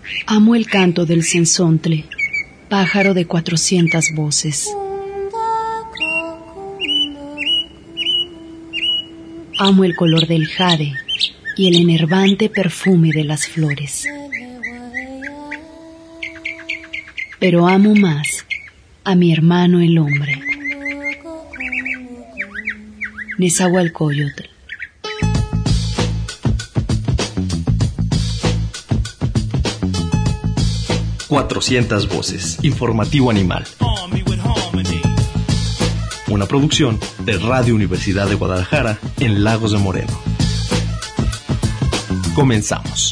Amo el canto del cenzontle, pájaro de 400 voces. Amo el color del jade y el enervante perfume de las flores. Pero amo más a mi hermano el hombre. Nezahualcóyotl. Cuatrocientas voces. Informativo animal. Una producción de Radio Universidad de Guadalajara en Lagos de Moreno. Comenzamos.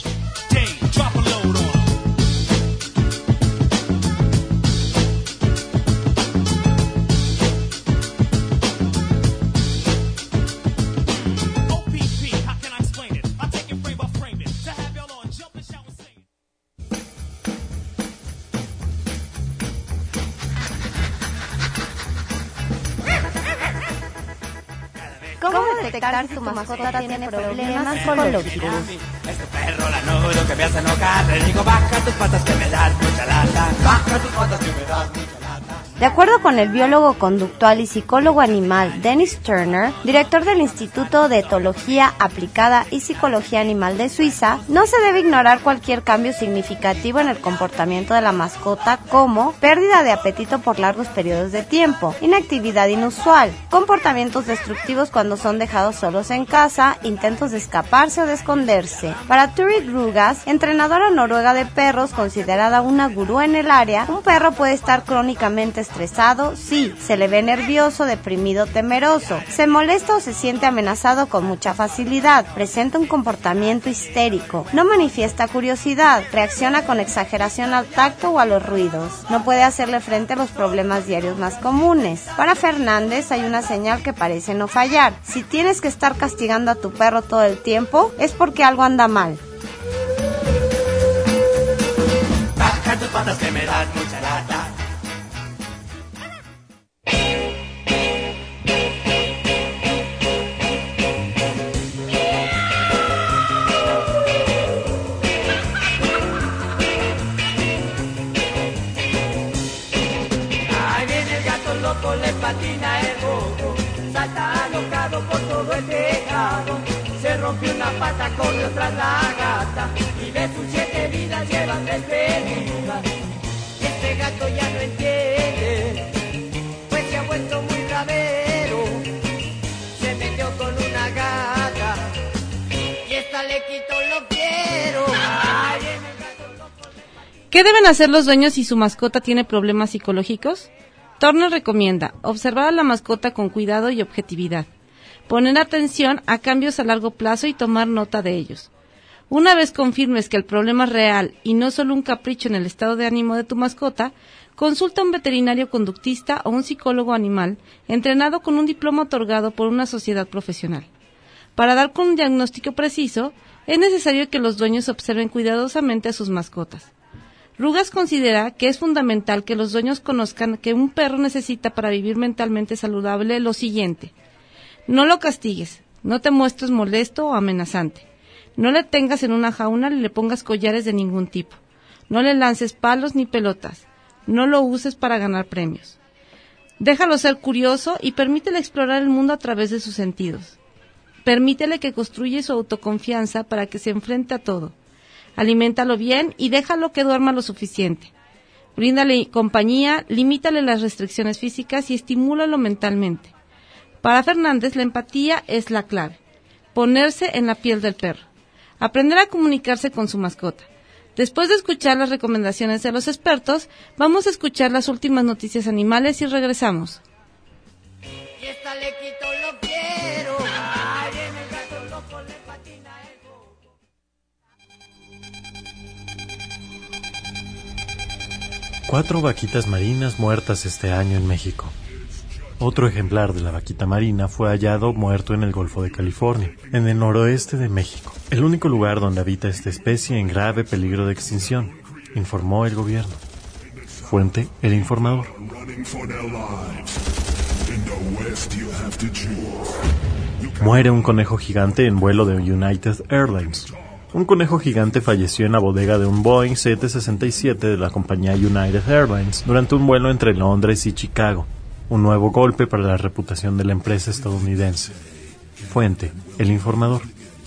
¿Cómo detectar si tu mascota tiene problemas psicológicos? Este perro lanudo que me hace enojar. Le digo, baja tus patas que me das mucha lata. Baja tus patas que me das mucha lata. De acuerdo con el biólogo conductual y psicólogo animal Dennis Turner, director del Instituto de Etología Aplicada y Psicología Animal de Suiza, no se debe ignorar cualquier cambio significativo en el comportamiento de la mascota, como pérdida de apetito por largos periodos de tiempo, inactividad inusual, comportamientos destructivos cuando son dejados solos en casa, intentos de escaparse o de esconderse. Para Turid Rugas, entrenadora noruega de perros considerada una gurú en el área, un perro puede estar crónicamente estresado, sí, se le ve nervioso, deprimido, temeroso, se molesta o se siente amenazado con mucha facilidad, presenta un comportamiento histérico, no manifiesta curiosidad, reacciona con exageración al tacto o a los ruidos, no puede hacerle frente a los problemas diarios más comunes. Para Fernández hay una señal que parece no fallar. Si tienes que estar castigando a tu perro todo el tiempo, es porque algo anda mal. Baja tus patas que me das mucha lata. Le patina el bobo, salta alocado por todo el tejado, se rompió una pata, corrió tras la gata, y de sus 7 vidas llevan despedidas. Este gato ya no entiende, pues se ha vuelto muy bravero, se metió con una gata, y esta le quitó lo quiero. Ay, el gato loco. ¿Qué deben hacer los dueños si su mascota tiene problemas psicológicos? Turner recomienda observar a la mascota con cuidado y objetividad, poner atención a cambios a largo plazo y tomar nota de ellos. Una vez confirmes que el problema es real y no solo un capricho en el estado de ánimo de tu mascota, consulta a un veterinario conductista o un psicólogo animal entrenado con un diploma otorgado por una sociedad profesional. Para dar con un diagnóstico preciso, es necesario que los dueños observen cuidadosamente a sus mascotas. Rugas considera que es fundamental que los dueños conozcan que un perro necesita para vivir mentalmente saludable lo siguiente: no lo castigues, no te muestres molesto o amenazante, no le tengas en una jaula ni le pongas collares de ningún tipo, no le lances palos ni pelotas, no lo uses para ganar premios. Déjalo ser curioso y permítele explorar el mundo a través de sus sentidos. Permítele que construya su autoconfianza para que se enfrente a todo. Aliméntalo bien y déjalo que duerma lo suficiente. Bríndale compañía, limítale las restricciones físicas y estimúlalo mentalmente. Para Fernández, la empatía es la clave. Ponerse en la piel del perro. Aprender a comunicarse con su mascota. Después de escuchar las recomendaciones de los expertos, vamos a escuchar las últimas noticias animales y regresamos. Y esta le quitó lo quiero. Ay, en el gato loco le patina el bobo. 4 vaquitas marinas muertas este año en México. Otro ejemplar de la vaquita marina fue hallado muerto en el Golfo de California, en el noroeste de México, el único lugar donde habita esta especie en grave peligro de extinción, informó el gobierno. Fuente: El Informador. Muere un conejo gigante en vuelo de United Airlines. Un conejo gigante falleció en la bodega de un Boeing 767 de la compañía United Airlines durante un vuelo entre Londres y Chicago. Un nuevo golpe para la reputación de la empresa estadounidense. Fuente: El Informador.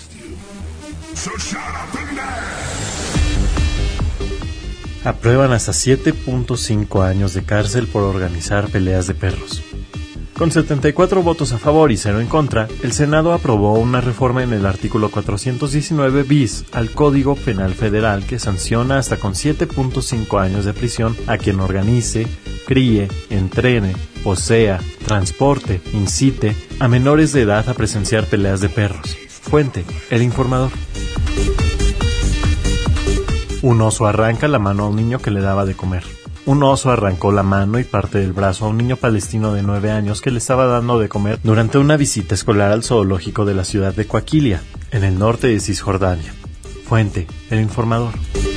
Aprueban hasta 7.5 años de cárcel por organizar peleas de perros. Con 74 votos a favor y 0 en contra, el Senado aprobó una reforma en el artículo 419 bis al Código Penal Federal que sanciona hasta con 7.5 años de prisión a quien organice, críe, entrene, posea, transporte, incite a menores de edad a presenciar peleas de perros. Fuente: El Informador. Un oso arranca la mano a un niño que le daba de comer. Un oso arrancó la mano y parte del brazo a un niño palestino de 9 años que le estaba dando de comer durante una visita escolar al zoológico de la ciudad de Coaquilia, en el norte de Cisjordania. Fuente: El Informador.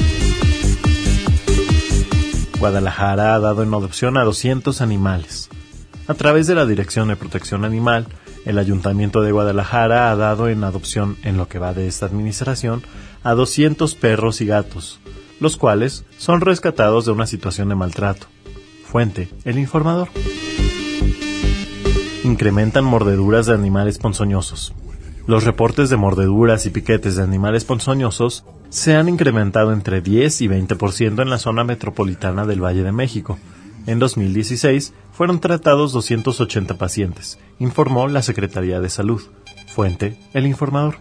Guadalajara ha dado en adopción a 200 animales. A través de la Dirección de Protección Animal, el Ayuntamiento de Guadalajara ha dado en adopción, en lo que va de esta administración, a 200 perros y gatos, los cuales son rescatados de una situación de maltrato. Fuente: El Informador. Incrementan mordeduras de animales ponzoñosos. Los reportes de mordeduras y piquetes de animales ponzoñosos se han incrementado entre 10 y 20% en la zona metropolitana del Valle de México. En 2016 fueron tratados 280 pacientes, informó la Secretaría de Salud. Fuente: El Informador.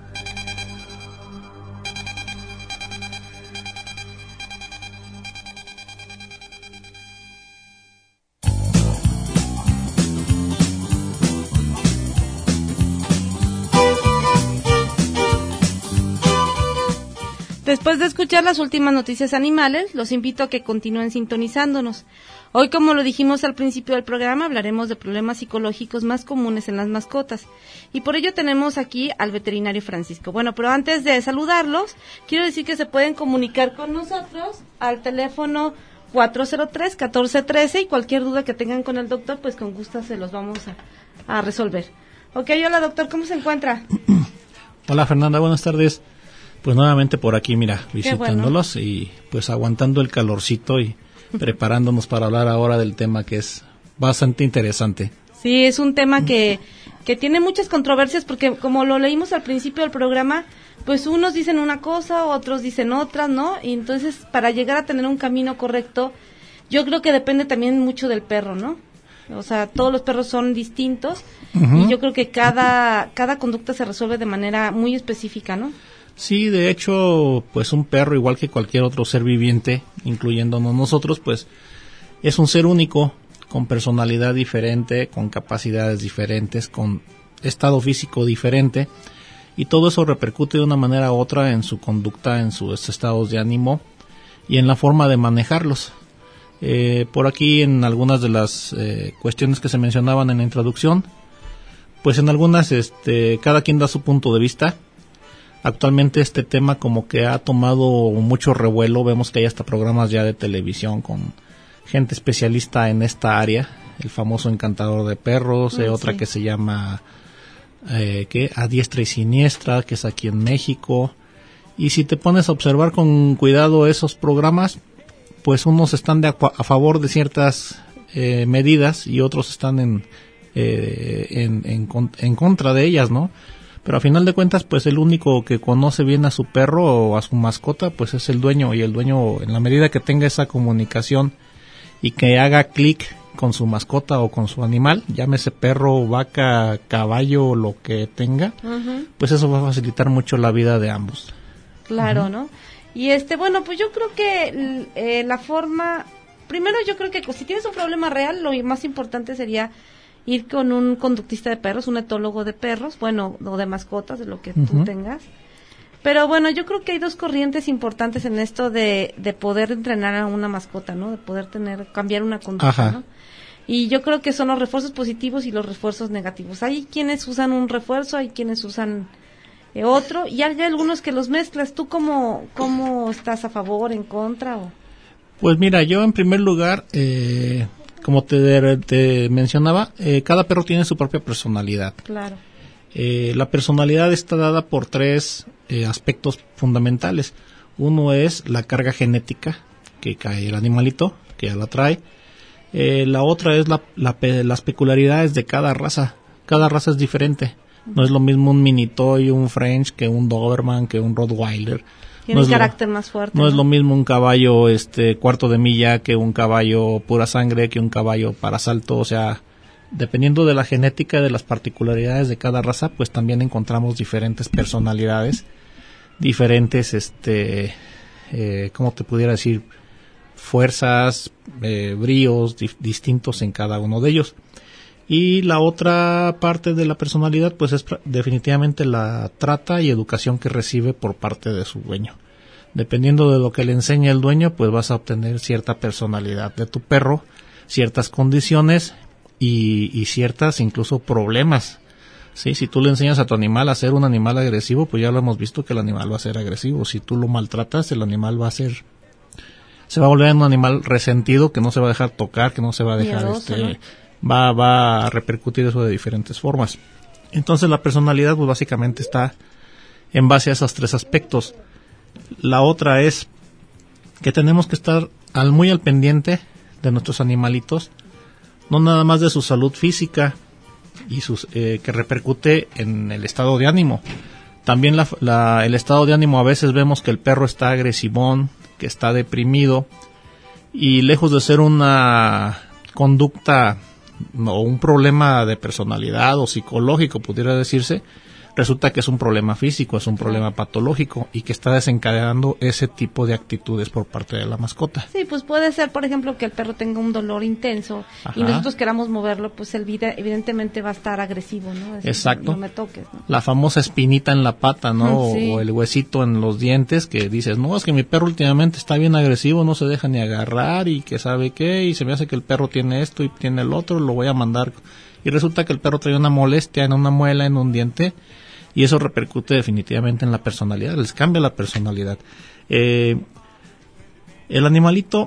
Después de escuchar las últimas noticias animales, los invito a que continúen sintonizándonos. Hoy, como lo dijimos al principio del programa, hablaremos de problemas psicológicos más comunes en las mascotas. Y por ello tenemos aquí al veterinario Francisco. Bueno, pero antes de saludarlos, quiero decir que se pueden comunicar con nosotros al teléfono 403-1413 y cualquier duda que tengan con el doctor, pues con gusto se los vamos a resolver. Ok, hola doctor, ¿cómo se encuentra? Hola Fernanda, buenas tardes. Pues nuevamente por aquí, mira, visitándolos y pues aguantando el calorcito y preparándonos para hablar ahora del tema que es bastante interesante. Sí, es un tema que tiene muchas controversias porque como lo leímos al principio del programa, pues unos dicen una cosa, otros dicen otra, ¿no? Y entonces para llegar a tener un camino correcto, yo creo que depende también mucho del perro, ¿no? O sea, todos los perros son distintos y yo creo que cada conducta se resuelve de manera muy específica, ¿no? Sí, de hecho, pues un perro, igual que cualquier otro ser viviente, incluyéndonos nosotros, pues es un ser único, con personalidad diferente, con capacidades diferentes, con estado físico diferente, y todo eso repercute de una manera u otra en su conducta, en sus estados de ánimo y en la forma de manejarlos. Por aquí, en algunas de las cuestiones que se mencionaban en la introducción, pues en algunas cada quien da su punto de vista. Actualmente este tema como que ha tomado mucho revuelo, vemos que hay hasta programas ya de televisión con gente especialista en esta área, el famoso Encantador de Perros, otra que se llama A Diestra y Siniestra, que es aquí en México, y si te pones a observar con cuidado esos programas, pues unos están a favor de ciertas medidas y otros están en contra de ellas, ¿no? Pero a final de cuentas, pues el único que conoce bien a su perro o a su mascota, pues es el dueño, y el dueño, en la medida que tenga esa comunicación y que haga clic con su mascota o con su animal, llámese perro, vaca, caballo, lo que tenga, pues eso va a facilitar mucho la vida de ambos. Claro, ¿no? Y bueno, pues yo creo que la forma, primero yo creo que si tienes un problema real, lo más importante sería ir con un conductista de perros, un etólogo de perros, bueno, o de mascotas, de lo que tú tengas. Pero bueno, yo creo que hay dos corrientes importantes en esto de poder entrenar a una mascota, ¿no? De poder cambiar una conducta, ¿no? Y yo creo que son los refuerzos positivos y los refuerzos negativos. Hay quienes usan un refuerzo, hay quienes usan otro, y hay algunos que los mezclas. ¿Tú cómo estás, a favor, en contra? Pues mira, yo en primer lugar, como te mencionaba, cada perro tiene su propia personalidad. Claro. La personalidad está dada por tres aspectos fundamentales. Uno es la carga genética que cae el animalito, que ya la trae. La otra es las peculiaridades de cada raza. Cada raza es diferente. No es lo mismo un mini toy, un French, que un Doberman, que un Rottweiler. Tiene carácter más fuerte. No es lo mismo un caballo cuarto de milla que un caballo pura sangre, que un caballo para salto. O sea, dependiendo de la genética y de las particularidades de cada raza, pues también encontramos diferentes personalidades, diferentes, ¿cómo te pudiera decir? Fuerzas, bríos distintos en cada uno de ellos. Y la otra parte de la personalidad, pues es definitivamente la trata y educación que recibe por parte de su dueño. Dependiendo de lo que le enseña el dueño, pues vas a obtener cierta personalidad de tu perro, ciertas condiciones y ciertas incluso problemas. ¿Sí? Si tú le enseñas a tu animal a ser un animal agresivo, pues ya lo hemos visto que el animal va a ser agresivo. Si tú lo maltratas, el animal se va a volver un animal resentido, que no se va a dejar tocar, que no se va a dejar va a repercutir eso de diferentes formas. Entonces la personalidad pues básicamente está en base a esos tres aspectos. La otra es que tenemos que estar muy al pendiente de nuestros animalitos, no nada más de su salud física y que repercute en el estado de ánimo. También el estado de ánimo, a veces vemos que el perro está agresivón, que está deprimido, y lejos de ser una conducta o un problema de personalidad o psicológico, pudiera decirse, resulta que es un problema físico, es un problema patológico y que está desencadenando ese tipo de actitudes por parte de la mascota. Sí, pues puede ser, por ejemplo, que el perro tenga un dolor intenso. Ajá. Y nosotros queramos moverlo, pues él evidentemente va a estar agresivo, ¿no? Exacto. No me toques, ¿no? La famosa espinita en la pata, ¿no? Sí. O el huesito en los dientes que dices, no, es que mi perro últimamente está bien agresivo, no se deja ni agarrar y que sabe qué, y se me hace que el perro tiene esto y tiene el otro, lo voy a mandar. Y resulta que el perro trae una molestia en una muela, en un diente, y eso repercute definitivamente en la personalidad, les cambia la personalidad. El animalito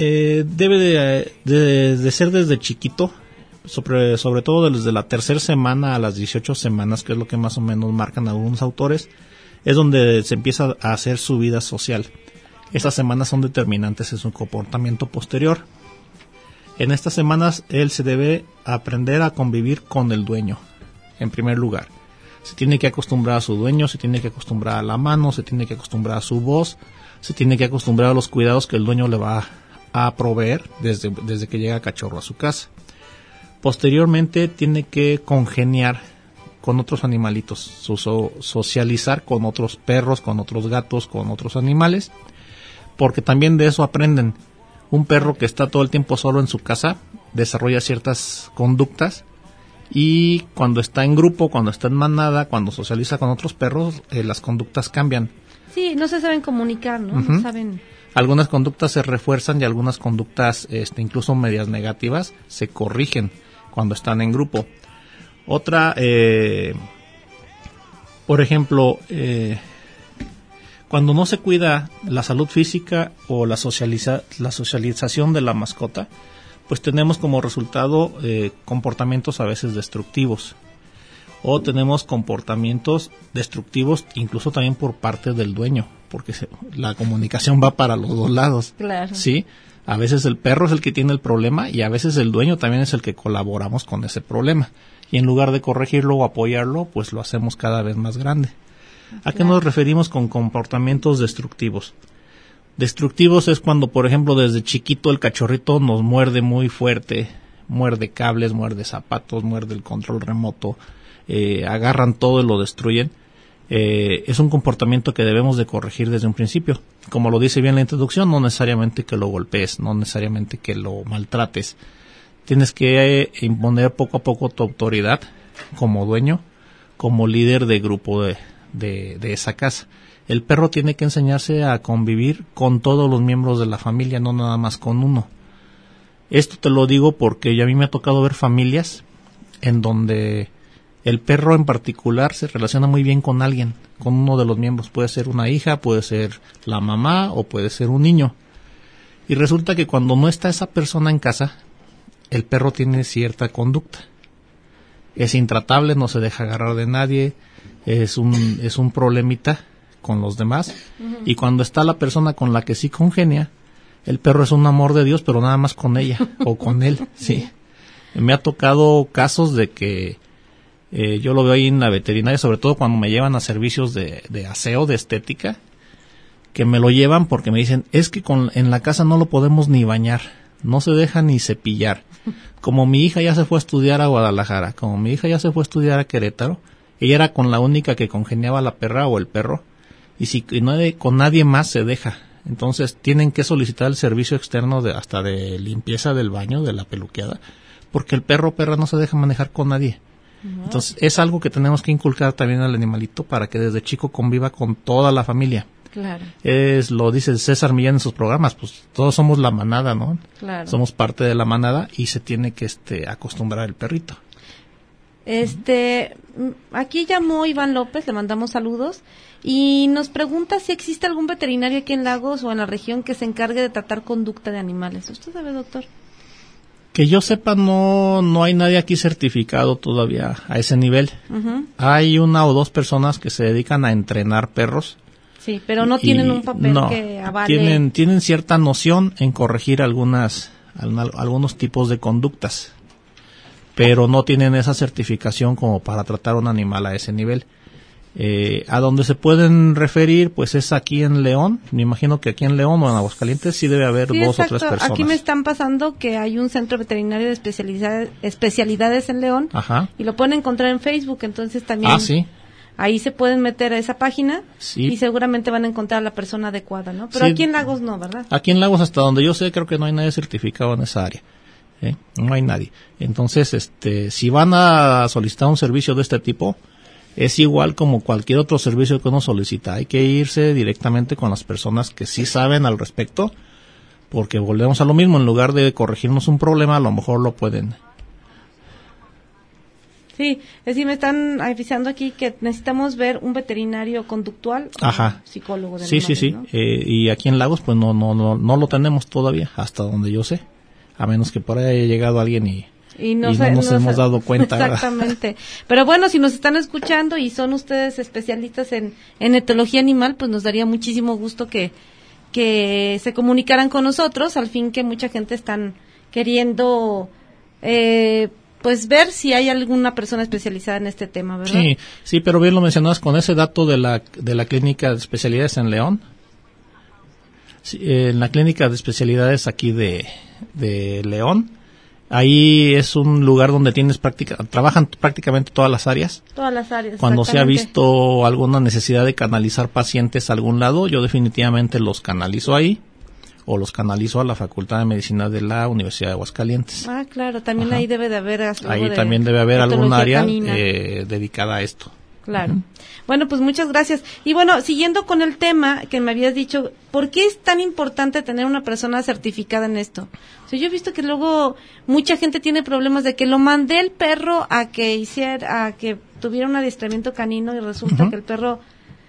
debe de ser desde chiquito, sobre todo desde la tercera semana a las 18 semanas, que es lo que más o menos marcan algunos autores, es donde se empieza a hacer su vida social. Estas semanas son determinantes en su comportamiento posterior. En estas semanas él se debe aprender a convivir con el dueño, en primer lugar. Se tiene que acostumbrar a su dueño, se tiene que acostumbrar a la mano, se tiene que acostumbrar a su voz, se tiene que acostumbrar a los cuidados que el dueño le va a proveer desde que llega cachorro a su casa. Posteriormente tiene que congeniar con otros animalitos, socializar con otros perros, con otros gatos, con otros animales, porque también de eso aprenden. Un perro que está todo el tiempo solo en su casa desarrolla ciertas conductas, y cuando está en grupo, cuando está en manada, cuando socializa con otros perros, las conductas cambian. Sí, no se saben comunicar, ¿no? Uh-huh. No saben. Algunas conductas se refuerzan y algunas conductas, incluso medias negativas, se corrigen cuando están en grupo. Otra, por ejemplo, cuando no se cuida la salud física o la socialización de la mascota, pues tenemos como resultado comportamientos a veces destructivos, o tenemos comportamientos destructivos incluso también por parte del dueño, porque la comunicación va para los dos lados. Claro. Sí, a veces el perro es el que tiene el problema y a veces el dueño también es el que colaboramos con ese problema, y en lugar de corregirlo o apoyarlo, pues lo hacemos cada vez más grande. ¿A qué nos referimos con comportamientos destructivos? Destructivos es cuando, por ejemplo, desde chiquito el cachorrito nos muerde muy fuerte, muerde cables, muerde zapatos, muerde el control remoto, agarran todo y lo destruyen. Es un comportamiento que debemos de corregir desde un principio. Como lo dice bien la introducción, no necesariamente que lo golpees, no necesariamente que lo maltrates. Tienes que imponer poco a poco tu autoridad como dueño, como líder de grupo de esa casa. El perro tiene que enseñarse a convivir con todos los miembros de la familia, no nada más con uno. Esto te lo digo porque a mí me ha tocado ver familias en donde el perro en particular se relaciona muy bien con alguien, con uno de los miembros. Puede ser una hija, puede ser la mamá o puede ser un niño. Y resulta que cuando no está esa persona en casa, el perro tiene cierta conducta. Es intratable, no se deja agarrar de nadie, es un problemita con los demás, y cuando está la persona con la que sí congenia, el perro es un amor de Dios, pero nada más con ella o con él, sí. Me ha tocado casos de que yo lo veo ahí en la veterinaria, sobre todo cuando me llevan a servicios de aseo, de estética, que me lo llevan porque me dicen, es que en la casa no lo podemos ni bañar, no se deja ni cepillar. Como mi hija ya se fue a estudiar a Guadalajara, como mi hija ya se fue a estudiar a Querétaro, ella era con la única que congeniaba la perra o el perro, y con nadie más se deja. Entonces tienen que solicitar el servicio externo hasta de limpieza del baño, de la peluqueada, porque el perro o perra no se deja manejar con nadie. Entonces es algo que tenemos que inculcar también al animalito para que desde chico conviva con toda la familia. Claro. Lo dice César Millán en sus programas, pues todos somos la manada, ¿no? Claro. Somos parte de la manada y se tiene que acostumbrar el perrito. Aquí llamó Iván López, le mandamos saludos, y nos pregunta si existe algún veterinario aquí en Lagos o en la región que se encargue de tratar conducta de animales. ¿Usted sabe, doctor? Que yo sepa, no hay nadie aquí certificado todavía a ese nivel. Hay 1 o 2 personas que se dedican a entrenar perros. Sí, pero no tienen un papel que avale. Tienen cierta noción en corregir algunos tipos de conductas, pero no tienen esa certificación como para tratar un animal a ese nivel. A donde se pueden referir, pues es aquí en León. Me imagino que aquí en León o en Aguascalientes sí debe haber 2 o 3 personas. Aquí me están pasando que hay un centro veterinario de especialidades en León. Ajá. Y lo pueden encontrar en Facebook, entonces también. Ah, sí. Ahí se pueden meter a esa página, sí, y seguramente van a encontrar a la persona adecuada, ¿no? Pero sí, aquí en Lagos no, ¿verdad? Aquí en Lagos, hasta donde yo sé, creo que no hay nadie certificado en esa área. No hay nadie. Entonces, si van a solicitar un servicio de este tipo, es igual como cualquier otro servicio que uno solicita. Hay que irse directamente con las personas que sí saben al respecto, porque volvemos a lo mismo. En lugar de corregirnos un problema, a lo mejor lo pueden. Sí, es decir, me están avisando aquí que necesitamos ver un veterinario conductual, ajá, un psicólogo de animales, sí, ¿no? Y aquí en Lagos pues no lo tenemos todavía, hasta donde yo sé, a menos que por ahí haya llegado alguien y no nos hemos dado cuenta. Exactamente. ¿Verdad? Pero bueno, si nos están escuchando y son ustedes especialistas en etología animal, pues nos daría muchísimo gusto que se comunicaran con nosotros, al fin que mucha gente están queriendo pues ver si hay alguna persona especializada en este tema, ¿verdad? Sí, pero bien lo mencionabas con ese dato de la clínica de especialidades en León. Sí, en la clínica de especialidades aquí de León, ahí es un lugar donde trabajan prácticamente todas las áreas. Todas las áreas. Cuando se ha visto alguna necesidad de canalizar pacientes a algún lado, yo definitivamente los canalizo ahí, o los canalizo a la Facultad de Medicina de la Universidad de Aguascalientes. Ah, claro, también ajá, ahí debe de haber algo ahí también debe haber algún área dedicada a esto. Claro. Bueno, pues muchas gracias. Y bueno, siguiendo con el tema que me habías dicho, ¿por qué es tan importante tener una persona certificada en esto? O sea, yo he visto que luego mucha gente tiene problemas de que lo mandé el perro a que tuviera un adiestramiento canino y resulta que el perro,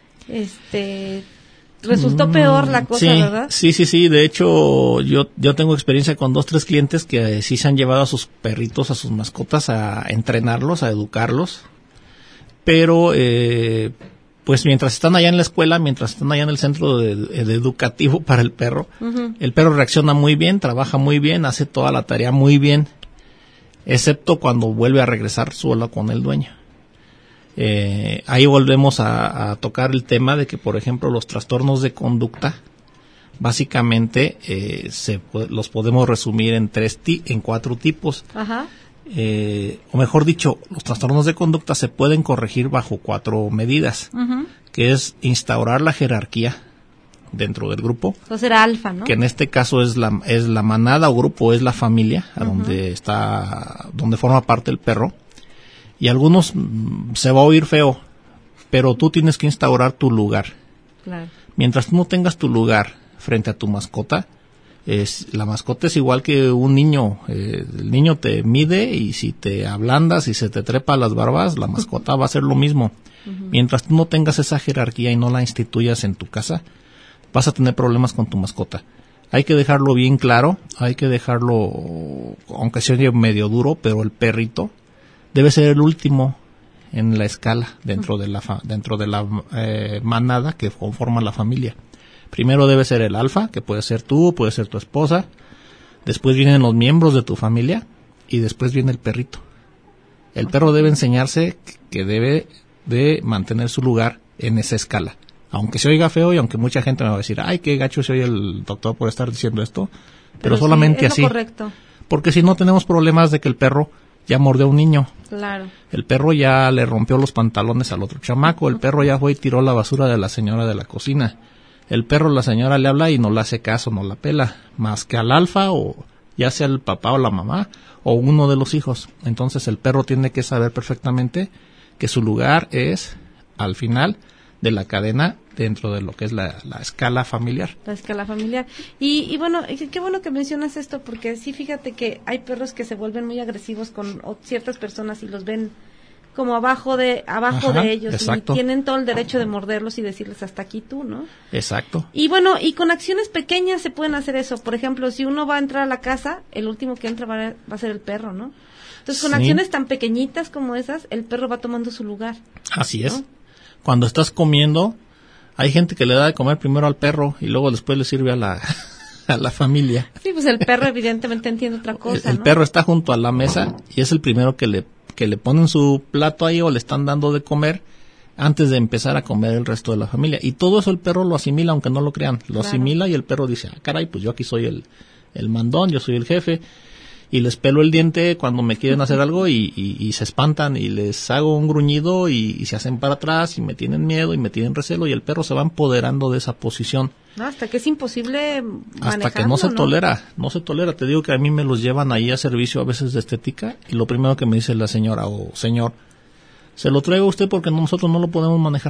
resultó peor la cosa, sí, ¿verdad? Sí. De hecho, yo tengo experiencia con 2, 3 clientes que sí se han llevado a sus perritos, a sus mascotas, a entrenarlos, a educarlos. Pero, pues mientras están allá en la escuela, mientras están allá en el centro de educativo para el perro, el perro reacciona muy bien, trabaja muy bien, hace toda la tarea muy bien, excepto cuando vuelve a regresar solo con el dueño. Ahí volvemos a tocar el tema de que, por ejemplo, los trastornos de conducta, básicamente, los podemos resumir en 4 tipos. Ajá. O mejor dicho, los trastornos de conducta se pueden corregir bajo 4 medidas, que es instaurar la jerarquía dentro del grupo. Entonces era alfa, ¿no? Que en este caso es la manada o grupo, es la familia, donde forma parte el perro. Y algunos se va a oír feo, pero tú tienes que instaurar tu lugar. Claro. Mientras tú no tengas tu lugar frente a tu mascota, la mascota es igual que un niño. El niño te mide y si te ablandas y se te trepa las barbas, la mascota va a hacer lo mismo. Mientras tú no tengas esa jerarquía y no la instituyas en tu casa, vas a tener problemas con tu mascota. Hay que dejarlo bien claro, aunque sea medio duro, pero el perrito debe ser el último en la escala dentro de la manada que conforma la familia. Primero debe ser el alfa, que puede ser tú, puede ser tu esposa. Después vienen los miembros de tu familia y después viene el perrito. El perro debe enseñarse que debe de mantener su lugar en esa escala. Aunque se oiga feo y aunque mucha gente me va a decir, ay, qué gacho se oye el doctor por estar diciendo esto, pero solamente es así. lo correcto. Porque si no tenemos problemas de que el perro ya mordió a un niño. Claro. El perro ya le rompió los pantalones al otro chamaco. El perro ya fue y tiró la basura de la señora de la cocina. El perro, la señora le habla y no le hace caso, no la pela. Más que al alfa, o ya sea el papá o la mamá, o uno de los hijos. Entonces el perro tiene que saber perfectamente que su lugar es al final de la cadena dentro de lo que es la escala familiar. La escala familiar. Y bueno, qué bueno que mencionas esto, porque sí, fíjate que hay perros que se vuelven muy agresivos con ciertas personas y los ven como abajo de ellos. Exacto. Y tienen todo el derecho de morderlos y decirles hasta aquí tú, ¿no? Exacto. Y bueno, y con acciones pequeñas se pueden hacer eso. Por ejemplo, si uno va a entrar a la casa, el último que entra va a ser el perro, ¿no? Entonces, con acciones tan pequeñitas como esas, el perro va tomando su lugar. Así es. ¿No? Cuando estás comiendo, hay gente que le da de comer primero al perro y luego después le sirve a la familia. Sí, pues el perro evidentemente entiende otra cosa, El ¿no? perro está junto a la mesa y es el primero que le ponen su plato ahí o le están dando de comer antes de empezar a comer el resto de la familia. Y todo eso el perro lo asimila, aunque no lo crean. Lo asimila y el perro dice, caray, pues yo aquí soy el mandón, yo soy el jefe. Y les pelo el diente cuando me quieren hacer algo y se espantan y les hago un gruñido y se hacen para atrás y me tienen miedo y me tienen recelo y el perro se va empoderando de esa posición. No, hasta que es imposible manejarlo, hasta que no se tolera. Te digo que a mí me los llevan ahí a servicio a veces de estética y lo primero que me dice la señora o señor, se lo traigo a usted porque nosotros no lo podemos manejar.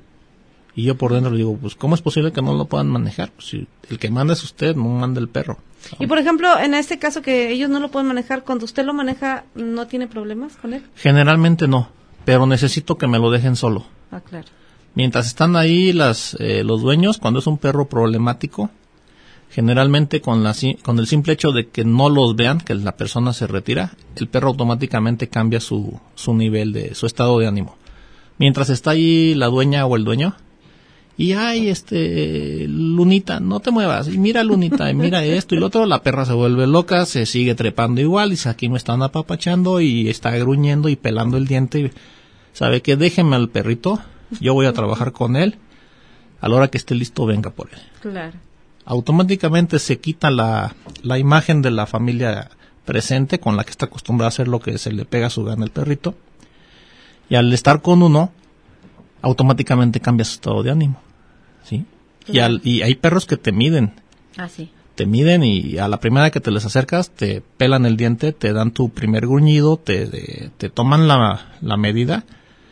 Y yo por dentro le digo, pues ¿cómo es posible que no lo puedan manejar? Pues, si el que manda es usted, no manda el perro. Y por ejemplo, en este caso que ellos no lo pueden manejar, cuando usted lo maneja, ¿no tiene problemas con él? Generalmente no, pero necesito que me lo dejen solo. Ah, claro. Mientras están ahí los dueños, cuando es un perro problemático, generalmente con el simple hecho de que no los vean, que la persona se retira, el perro automáticamente cambia su nivel su estado de ánimo. Mientras está ahí la dueña o el dueño, y ay, Lunita, no te muevas, y mira Lunita, y mira esto y lo otro, la perra se vuelve loca, se sigue trepando igual, y dice, aquí me están apapachando, y está gruñendo y pelando el diente, y sabe que déjenme al perrito, yo voy a trabajar con él, a la hora que esté listo venga por él. Claro. Automáticamente se quita la imagen de la familia presente, con la que está acostumbrada a hacer lo que se le pega a su gana el perrito, y al estar con uno, automáticamente cambia su estado de ánimo. ¿Sí? Claro. Y hay perros que te miden. Ah, sí. Te miden y a la primera que te les acercas te pelan el diente, te dan tu primer gruñido, te toman la medida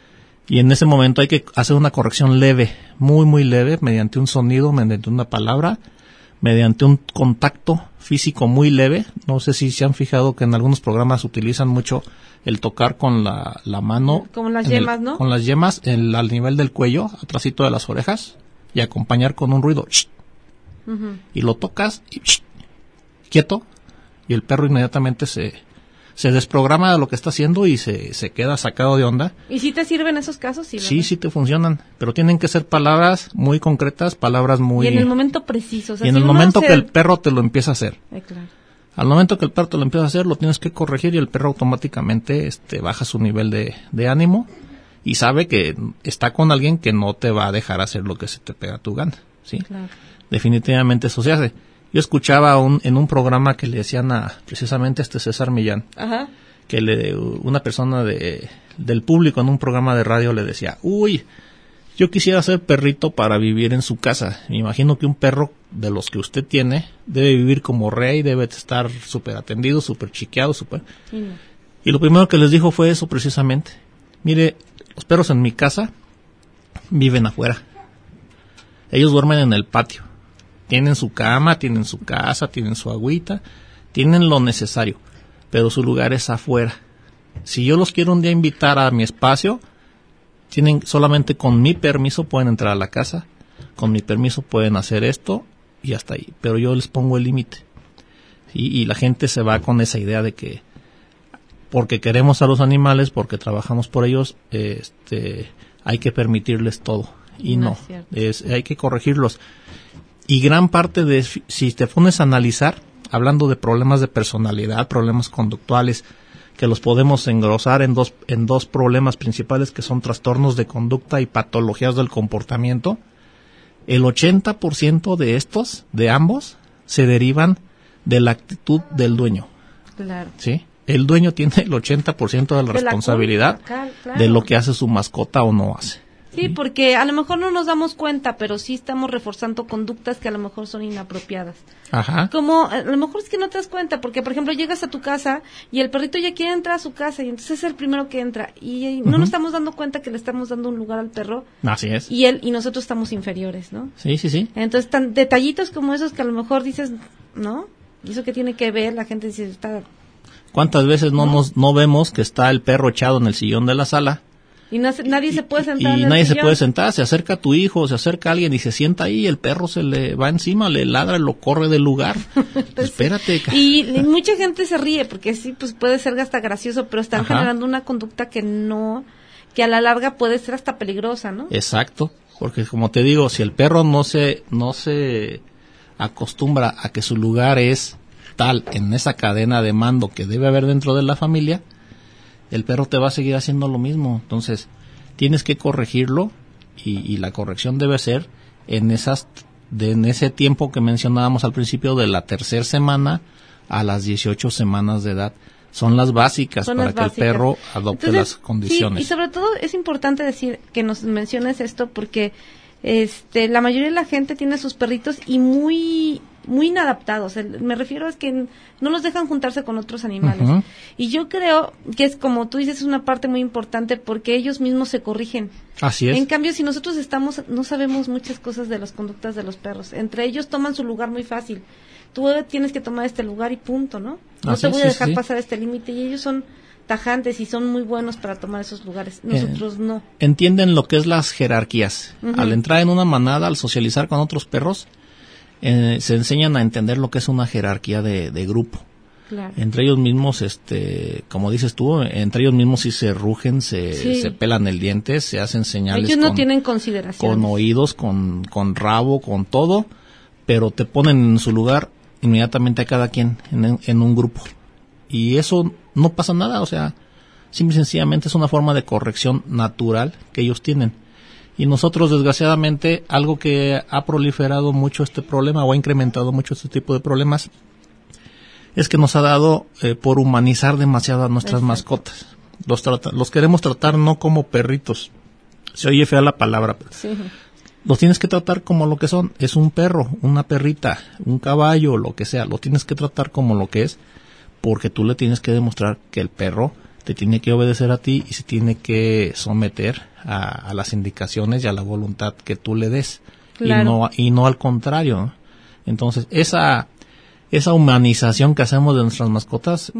y en ese momento hay que hacer una corrección leve, muy muy leve, mediante un sonido, mediante una palabra, mediante un contacto físico muy leve. No sé si se han fijado que en algunos programas utilizan mucho el tocar con la mano. Como las yemas, ¿no? Con las yemas al nivel del cuello, atrásito de las orejas, y acompañar con un ruido. Uh-huh. Y lo tocas y quieto, y el perro inmediatamente se desprograma de lo que está haciendo y se queda sacado de onda. ¿Y si te sirven esos casos? Sí te funcionan, pero tienen que ser palabras muy concretas, palabras muy... Y en el momento preciso. O sea, y en el momento que el perro te lo empieza a hacer. Claro. Al momento que el perro te lo empieza a hacer, lo tienes que corregir y el perro automáticamente baja su nivel de ánimo y sabe que está con alguien que no te va a dejar hacer lo que se te pega a tu gana, ¿sí? Claro. Definitivamente eso se hace. Yo escuchaba en un programa que le decían precisamente a César Millán, ajá, que una persona del público en un programa de radio le decía, uy, yo quisiera ser perrito para vivir en su casa. Me imagino que un perro de los que usted tiene debe vivir como rey, debe estar súper atendido, súper chiqueado, súper... Sí. Y lo primero que les dijo fue eso precisamente. Mire, los perros en mi casa viven afuera. Ellos duermen en el patio. Tienen su cama, tienen su casa, tienen su agüita, tienen lo necesario, pero su lugar es afuera. Si yo los quiero un día invitar a mi espacio, solamente con mi permiso pueden entrar a la casa, con mi permiso pueden hacer esto y hasta ahí, pero yo les pongo el límite. ¿Sí? Y la gente se va con esa idea de que porque queremos a los animales, porque trabajamos por ellos, hay que permitirles todo. Y no, hay que corregirlos. Y gran parte de, si te pones a analizar, hablando de problemas de personalidad, problemas conductuales, que los podemos engrosar en dos problemas principales, que son trastornos de conducta y patologías del comportamiento, el 80% de estos, de ambos, se derivan de la actitud del dueño. Claro. ¿Sí? El dueño tiene el 80% de la responsabilidad claro. de lo que hace su mascota o no hace. Sí, porque a lo mejor no nos damos cuenta, pero sí estamos reforzando conductas que a lo mejor son inapropiadas. Ajá. Como, a lo mejor es que no te das cuenta, porque por ejemplo llegas a tu casa y el perrito ya quiere entrar a su casa y entonces es el primero que entra y no nos estamos dando cuenta que le estamos dando un lugar al perro. Así es. Y él y nosotros estamos inferiores, ¿no? Sí. Entonces, tan detallitos como esos que a lo mejor dices, ¿no? ¿Y eso qué tiene que ver? La gente dice, está... ¿Cuántas veces no vemos que está el perro echado en el sillón de la sala? Y nadie se puede sentar en el nadie sillón. se puede sentar, se acerca a tu hijo, se acerca a alguien y se sienta ahí, el perro se le va encima, le ladra, lo corre del lugar. Pues espérate. Y mucha gente se ríe porque sí, pues puede ser hasta gracioso, pero están generando una conducta que a la larga puede ser hasta peligrosa, ¿no? Exacto, porque como te digo, si el perro no se acostumbra a que su lugar es tal en esa cadena de mando que debe haber dentro de la familia, el perro te va a seguir haciendo lo mismo. Entonces tienes que corregirlo y la corrección debe ser en ese tiempo que mencionábamos al principio, de la tercera semana a las 18 semanas de edad. Son las básicas para que el perro adopte las condiciones. Sí, y sobre todo es importante decir que nos menciones esto porque la mayoría de la gente tiene sus perritos y muy inadaptados. Me refiero a que no los dejan juntarse con otros animales. Uh-huh. Y yo creo que es como tú dices, es una parte muy importante porque ellos mismos se corrigen. Así es. En cambio, si nosotros no sabemos muchas cosas de las conductas de los perros. Entre ellos toman su lugar muy fácil. Tú tienes que tomar este lugar y punto, ¿no? No te voy a dejar pasar este límite. Y ellos son tajantes y son muy buenos para tomar esos lugares. Nosotros no. Entienden lo que es las jerarquías. Uh-huh. Al entrar en una manada, al socializar con otros perros, se enseñan a entender lo que es una jerarquía de grupo. Claro. Entre ellos mismos, como dices tú, entre ellos mismos sí se rugen, se pelan el diente, se hacen señales. Ellos no tienen consideración. Con oídos, con rabo, con todo, pero te ponen en su lugar inmediatamente a cada quien en un grupo. Y eso no pasa nada, o sea, simple y sencillamente es una forma de corrección natural que ellos tienen. Y nosotros, desgraciadamente, algo que ha proliferado mucho este problema o ha incrementado mucho este tipo de problemas es que nos ha dado por humanizar demasiado a nuestras mascotas. Los queremos tratar no como perritos. Se oye fea la palabra, pero los tienes que tratar como lo que son. Es un perro, una perrita, un caballo, lo que sea. Lo tienes que tratar como lo que es, porque tú le tienes que demostrar que el perro te tiene que obedecer a ti y se tiene que someter a las indicaciones y a la voluntad que tú le des. Claro. Y no al contrario. Entonces, esa humanización que hacemos de nuestras mascotas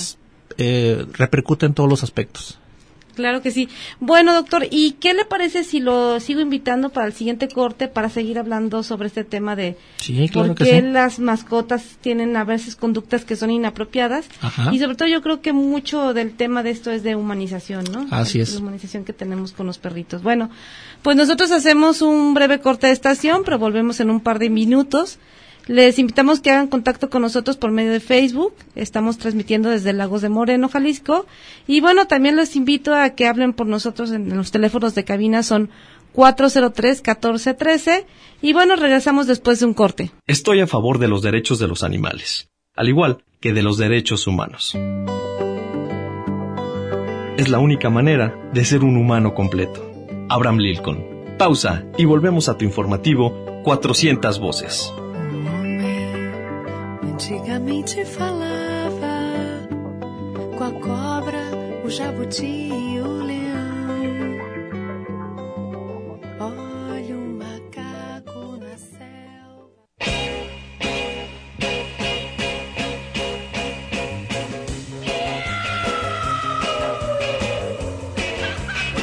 repercute en todos los aspectos. Claro que sí. Bueno, doctor, ¿y qué le parece si lo sigo invitando para el siguiente corte para seguir hablando sobre este tema de por qué las mascotas tienen a veces conductas que son inapropiadas? Ajá. Y sobre todo yo creo que mucho del tema de esto es de humanización, ¿no? Así es. La humanización que tenemos con los perritos. Bueno, pues nosotros hacemos un breve corte de estación, pero volvemos en un par de minutos. Les invitamos que hagan contacto con nosotros por medio de Facebook. Estamos transmitiendo desde Lagos de Moreno, Jalisco. Y bueno, también les invito a que hablen por nosotros en los teléfonos de cabina. Son 403-1413. Y bueno, regresamos después de un corte. Estoy a favor de los derechos de los animales, al igual que de los derechos humanos. Es la única manera de ser un humano completo. Abraham Lincoln. Pausa y volvemos a tu informativo 400 voces. Antigamente falava com a cobra, o jabuti e o leão. Olha macaco na selva.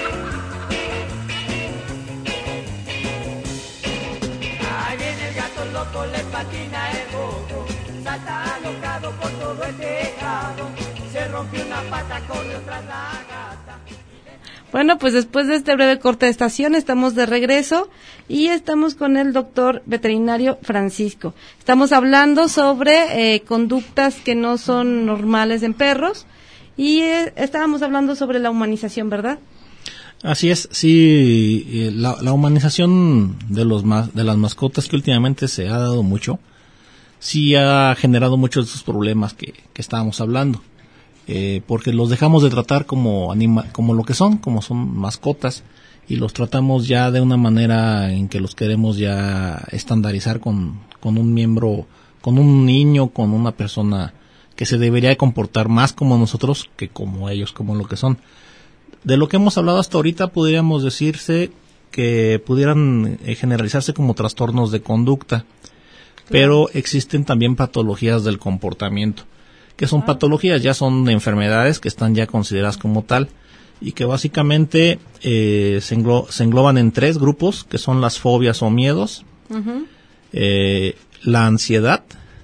Ahí viene el gato loco le patina el bobo, salta alocado por todo el tejado, se rompió una pata, corrió tras la gata. Bueno, pues después de este breve corte de estación estamos de regreso y estamos con el doctor veterinario Francisco. Estamos hablando sobre conductas que no son normales en perros y estábamos hablando sobre la humanización, ¿verdad? Así es, sí, la humanización de las mascotas que últimamente se ha dado mucho, sí ha generado muchos de esos problemas que estábamos hablando. Porque los dejamos de tratar como lo que son, como son mascotas, y los tratamos ya de una manera en que los queremos ya estandarizar con un miembro, con un niño, con una persona que se debería de comportar más como nosotros que como ellos, como lo que son. De lo que hemos hablado hasta ahorita podríamos decirse que pudieran generalizarse como trastornos de conducta, pero existen también patologías del comportamiento. Que son patologías, ya son enfermedades que están ya consideradas como tal y que básicamente se engloban en 3 grupos, que son las fobias o miedos, la ansiedad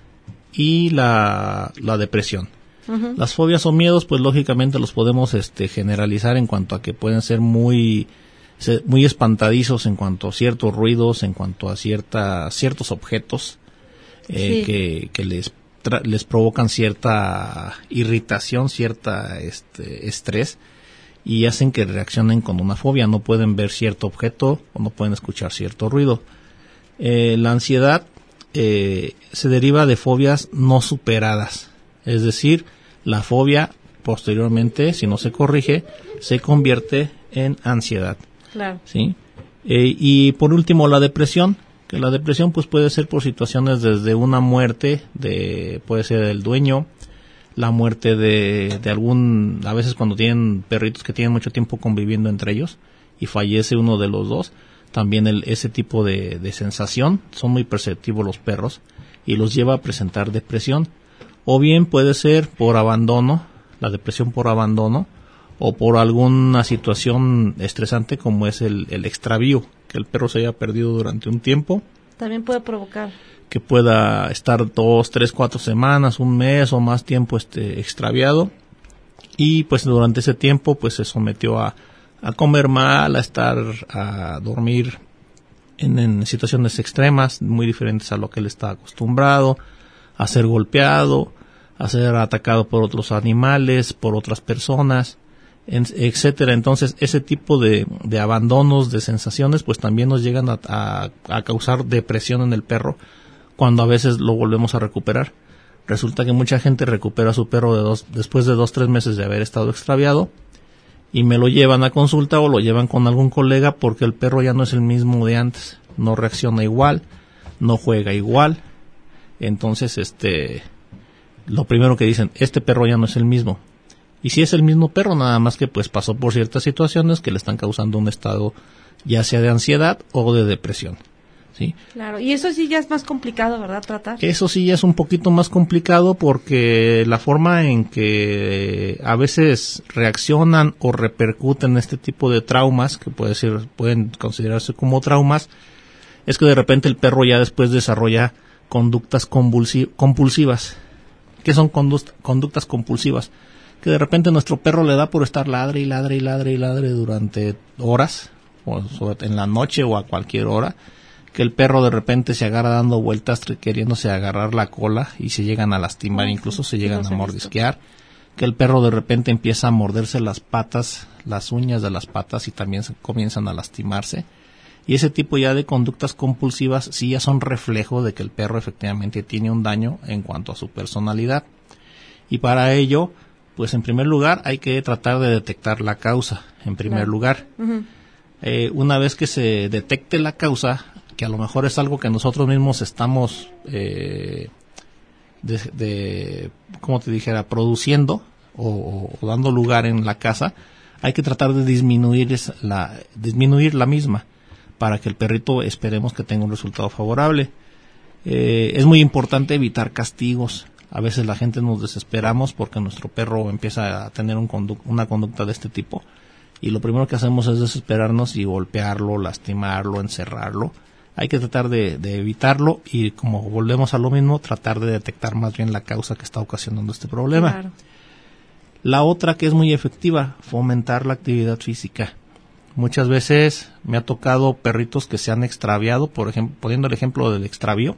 y la depresión. Las fobias o miedos, pues lógicamente los podemos generalizar en cuanto a que pueden ser muy espantadizos en cuanto a ciertos ruidos, en cuanto a ciertos objetos que les provocan cierta irritación, cierta estrés y hacen que reaccionen con una fobia. No pueden ver cierto objeto o no pueden escuchar cierto ruido. La ansiedad se deriva de fobias no superadas, es decir, la fobia posteriormente, si no se corrige, se convierte en ansiedad. Claro. ¿Sí? Y por último, la depresión. Que la depresión pues puede ser por situaciones desde una muerte, puede ser del dueño, la muerte de algún, a veces cuando tienen perritos que tienen mucho tiempo conviviendo entre ellos y fallece uno de los dos, también ese tipo de sensación, son muy perceptivos los perros y los lleva a presentar depresión, o bien puede ser por abandono, la depresión por abandono, o por alguna situación estresante como es el extravío, que el perro se haya perdido durante un tiempo. También puede provocar. Que pueda estar 2, 3, 4 semanas, un mes o más tiempo extraviado. Y pues durante ese tiempo pues se sometió a comer mal, a dormir en situaciones extremas, muy diferentes a lo que él está acostumbrado, a ser golpeado, a ser atacado por otros animales, por otras personas, etcétera. Entonces ese tipo de abandonos, de sensaciones pues también nos llegan a causar depresión en el perro cuando a veces lo volvemos a recuperar. Resulta que mucha gente recupera a su perro después de 2-3 meses de haber estado extraviado y me lo llevan a consulta o lo llevan con algún colega porque el perro ya no es el mismo de antes, no reacciona igual, no juega igual. Entonces lo primero que dicen, este perro ya no es el mismo. Y si es el mismo perro, nada más que pues pasó por ciertas situaciones que le están causando un estado ya sea de ansiedad o de depresión. ¿Sí? Claro, y eso sí ya es más complicado, ¿verdad? Tratar. Eso sí ya es un poquito más complicado porque la forma en que a veces reaccionan o repercuten este tipo de traumas, que pueden considerarse como traumas, es que de repente el perro ya después desarrolla conductas compulsivas. ¿Qué son conductas compulsivas? Que de repente nuestro perro le da por estar ladre y ladre y ladre y ladre durante horas, o en la noche o a cualquier hora, que el perro de repente se agarra dando vueltas queriéndose agarrar la cola y se llegan a lastimar, incluso se llegan a mordisquear, que el perro de repente empieza a morderse las patas, las uñas de las patas y también comienzan a lastimarse. Y ese tipo ya de conductas compulsivas sí ya son reflejo de que el perro efectivamente tiene un daño en cuanto a su personalidad. Y para ello, pues en primer lugar hay que tratar de detectar la causa, en primer lugar. Uh-huh. Una vez que se detecte la causa, que a lo mejor es algo que nosotros mismos estamos, como te dijera, produciendo o dando lugar en la casa, hay que tratar de disminuir la misma para que el perrito esperemos que tenga un resultado favorable. Es muy importante evitar castigos. A veces la gente nos desesperamos porque nuestro perro empieza a tener una conducta de este tipo y lo primero que hacemos es desesperarnos y golpearlo, lastimarlo, encerrarlo hay que tratar de evitarlo y, como volvemos a lo mismo, tratar de detectar más bien la causa que está ocasionando este problema. Claro. La otra, que es muy efectiva, fomentar la actividad física. Muchas veces me ha tocado perritos que se han extraviado, por ejemplo, poniendo el ejemplo del extravío,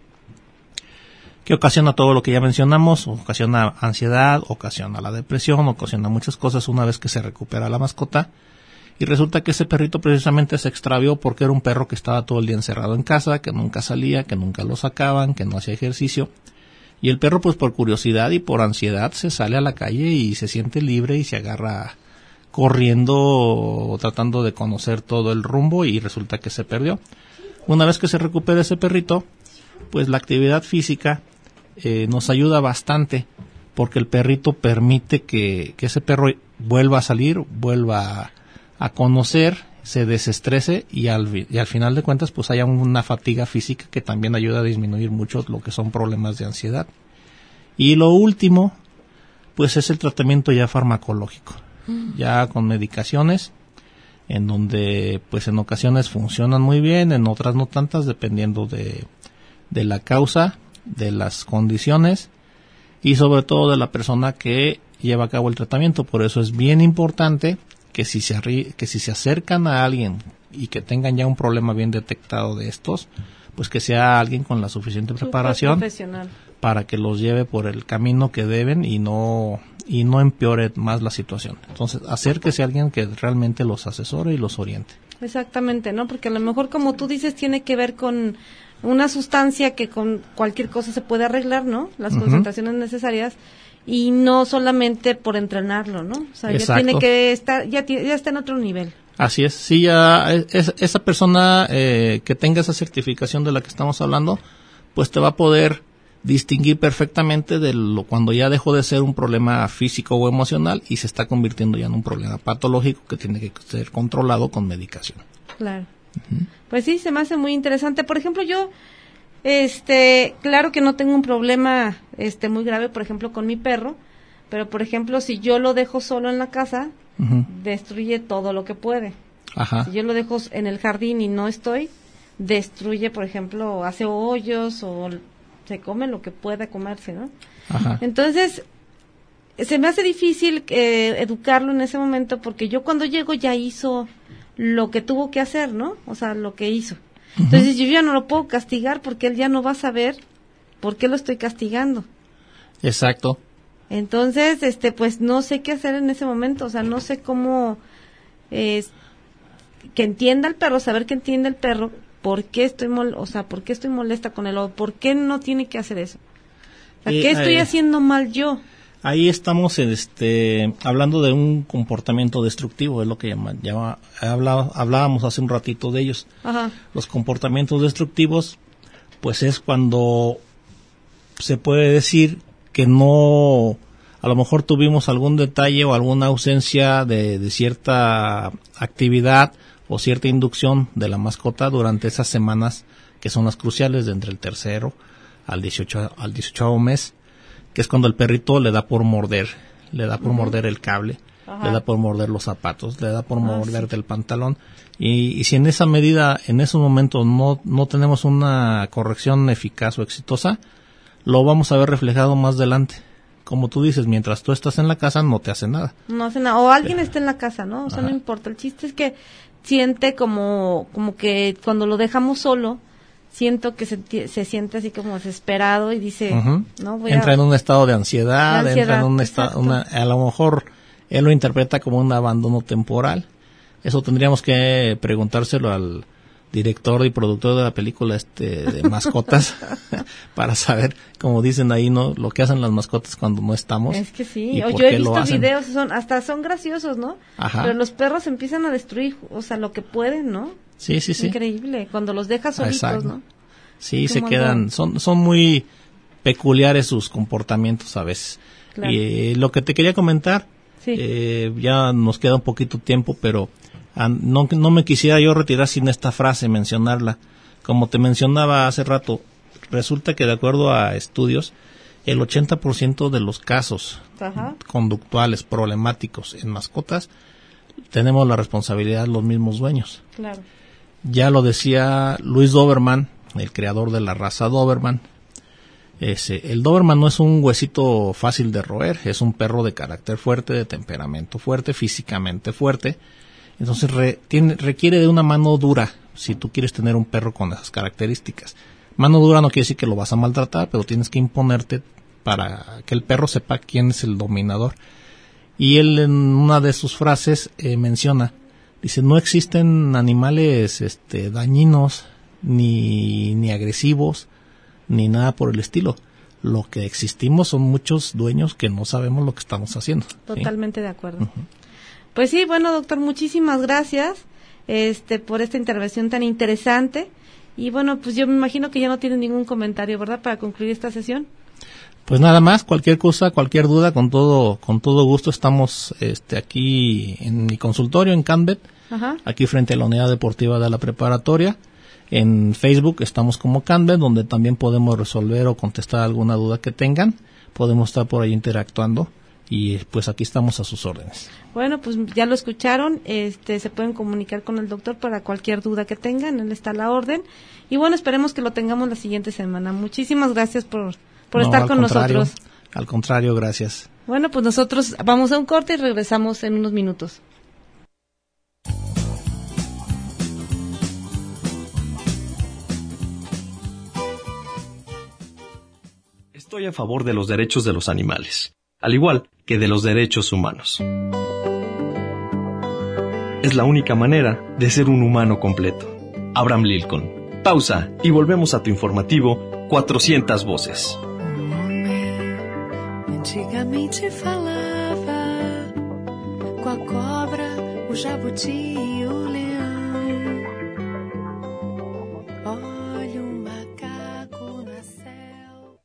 que ocasiona todo lo que ya mencionamos, ocasiona ansiedad, ocasiona la depresión, ocasiona muchas cosas una vez que se recupera la mascota. Y resulta que ese perrito precisamente se extravió porque era un perro que estaba todo el día encerrado en casa, que nunca salía, que nunca lo sacaban, que no hacía ejercicio. Y el perro, pues por curiosidad y por ansiedad, se sale a la calle y se siente libre y se agarra corriendo, tratando de conocer todo el rumbo, y resulta que se perdió. Una vez que se recupera ese perrito, pues la actividad física nos ayuda bastante, porque el perrito permite que ese perro vuelva a salir, vuelva a conocer, se desestrese y al final de cuentas pues haya una fatiga física que también ayuda a disminuir mucho lo que son problemas de ansiedad. Y lo último pues es el tratamiento ya farmacológico, ya con medicaciones, en donde pues en ocasiones funcionan muy bien, en otras no tantas, dependiendo de la causa, de las condiciones y sobre todo de la persona que lleva a cabo el tratamiento. Por eso es bien importante que si se acercan a alguien y que tengan ya un problema bien detectado de estos, pues que sea alguien con la suficiente preparación para que los lleve por el camino que deben y no empeore más la situación. Entonces, acérquese a alguien que realmente los asesore y los oriente. Exactamente, ¿no? Porque a lo mejor, como tú dices, tiene que ver con una sustancia que con cualquier cosa se puede arreglar, ¿no? Las concentraciones necesarias, y no solamente por entrenarlo, ¿no? O sea, exacto, ya tiene que estar, ya está en otro nivel. Así es, sí, ya esa persona que tenga esa certificación de la que estamos hablando, pues te va a poder distinguir perfectamente de cuando ya dejó de ser un problema físico o emocional y se está convirtiendo ya en un problema patológico que tiene que ser controlado con medicación. Claro. Pues sí, se me hace muy interesante. Por ejemplo, yo, claro que no tengo un problema, muy grave, por ejemplo, con mi perro, pero por ejemplo, si yo lo dejo solo en la casa, destruye todo lo que puede. Ajá. Si yo lo dejo en el jardín y no estoy, destruye, por ejemplo, hace hoyos o se come lo que pueda comerse, ¿no? Ajá. Entonces, se me hace difícil educarlo en ese momento, porque yo cuando llego ya hizo lo que tuvo que hacer, ¿no? O sea, lo que hizo. Entonces yo ya no lo puedo castigar porque él ya no va a saber por qué lo estoy castigando. Exacto. Entonces, pues no sé qué hacer en ese momento, o sea, no sé cómo que entienda el perro, saber que entienda el perro por qué estoy por qué estoy molesta con él, o por qué no tiene que hacer eso. O sea, ¿qué estoy haciendo mal yo? Ahí estamos hablando de un comportamiento destructivo, es lo que hablábamos hace un ratito de ellos. Ajá. Los comportamientos destructivos, pues es cuando se puede decir que no, a lo mejor tuvimos algún detalle o alguna ausencia de cierta actividad o cierta inducción de la mascota durante esas semanas que son las cruciales, de entre el 3º al 18º mes, que es cuando el perrito le da por morder el cable, le da por morder los zapatos, le da por morderte el pantalón, y si en esa medida, en esos momentos no tenemos una corrección eficaz o exitosa, lo vamos a ver reflejado más adelante. Como tú dices, mientras tú estás en la casa no te hace nada. No hace nada, o alguien está en la casa, ¿no? O sea, no importa, el chiste es que siente como que cuando lo dejamos solo, siento que se siente así como desesperado y dice, no entra en un estado de ansiedad, entra en un estado, a lo mejor él lo interpreta como un abandono temporal. Eso tendríamos que preguntárselo al director y productor de la película de mascotas para saber, como dicen ahí, no, lo que hacen las mascotas cuando no estamos. Es que sí, y o por yo he qué lo visto hacen. videos, son graciosos, ¿no? Ajá. Pero los perros empiezan a destruir, o sea, lo que pueden, ¿no? Sí. Increíble, cuando los dejas solitos, exacto, ¿no? Sí, se quedan, son muy peculiares sus comportamientos a veces. Claro. Y lo que te quería comentar, sí, ya nos queda un poquito tiempo, pero no me quisiera yo retirar sin esta frase, mencionarla. Como te mencionaba hace rato, resulta que de acuerdo a estudios, el 80% de los casos conductuales problemáticos en mascotas tenemos la responsabilidad de los mismos dueños. Claro. Ya lo decía Louis Doberman, el creador de la raza Doberman. El Doberman no es un huesito fácil de roer, es un perro de carácter fuerte, de temperamento fuerte, físicamente fuerte. Entonces requiere de una mano dura si tú quieres tener un perro con esas características. Mano dura no quiere decir que lo vas a maltratar, pero tienes que imponerte para que el perro sepa quién es el dominador. Y él en una de sus frases menciona, dice, no existen animales dañinos, ni agresivos, ni nada por el estilo. Lo que existimos son muchos dueños que no sabemos lo que estamos haciendo. Totalmente de acuerdo. Uh-huh. Pues sí, bueno, doctor, muchísimas gracias por esta intervención tan interesante. Y bueno, pues yo me imagino que ya no tienen ningún comentario, ¿verdad?, para concluir esta sesión. Pues nada más, cualquier cosa, cualquier duda, con todo gusto estamos aquí en mi consultorio en Canvet, Ajá. aquí frente a la unidad deportiva de la preparatoria. En Facebook estamos como Canvet, donde también podemos resolver o contestar alguna duda que tengan. Podemos estar por ahí interactuando y pues aquí estamos a sus órdenes. Bueno, pues ya lo escucharon, se pueden comunicar con el doctor para cualquier duda que tengan, él está a la orden. Y bueno, esperemos que lo tengamos la siguiente semana. Muchísimas gracias por estar con nosotros. Al contrario, gracias. Bueno, pues nosotros vamos a un corte y regresamos en unos minutos. Estoy a favor de los derechos de los animales, al igual que de los derechos humanos. Es la única manera de ser un humano completo. Abraham Lincoln. Pausa y volvemos a tu informativo 400 voces. Antigamente falava com a cobra, o jabuti e o leão. Olha macaco na selva.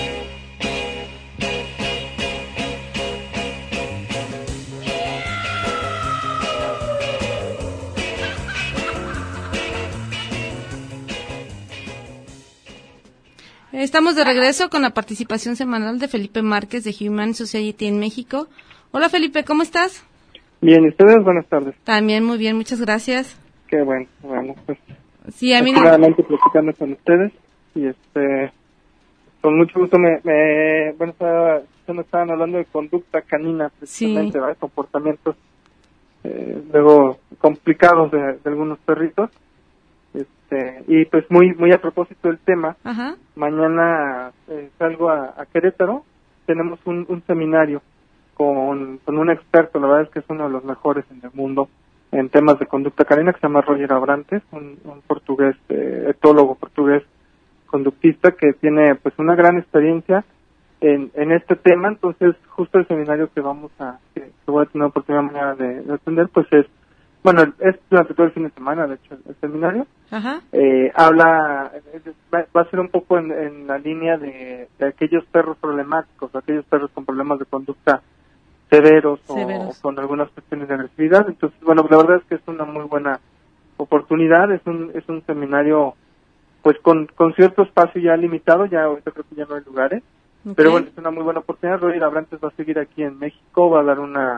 Estamos de regreso con la participación semanal de Felipe Márquez de Humane Society en México. Hola Felipe, ¿cómo estás? Bien, ¿y ustedes? Buenas tardes. También muy bien, muchas gracias. Qué bueno, pues sí, a mí adelante platicando con ustedes y con mucho gusto estaban hablando de conducta canina precisamente, sí. ¿verdad? Comportamientos luego complicados de algunos perritos. Y pues muy a propósito del tema, Ajá. Mañana salgo a Querétaro, tenemos un seminario con un experto, la verdad es que es uno de los mejores en el mundo en temas de conducta canina, que se llama Roger Abrantes, un portugués, etólogo portugués conductista que tiene pues una gran experiencia en este tema. Entonces justo el seminario que voy a tener oportunidad mañana de atender, pues es durante todo el fin de semana, de hecho, el seminario. Ajá. Va a ser un poco en la línea de aquellos perros problemáticos, aquellos perros con problemas de conducta severos. O con algunas cuestiones de agresividad. Entonces, la verdad es que es una muy buena oportunidad, es un seminario pues con cierto espacio ya limitado, ya ahorita creo que ya no hay lugares, okay. Pero bueno, es una muy buena oportunidad. Roger Abrantes va a seguir aquí en México, va a dar una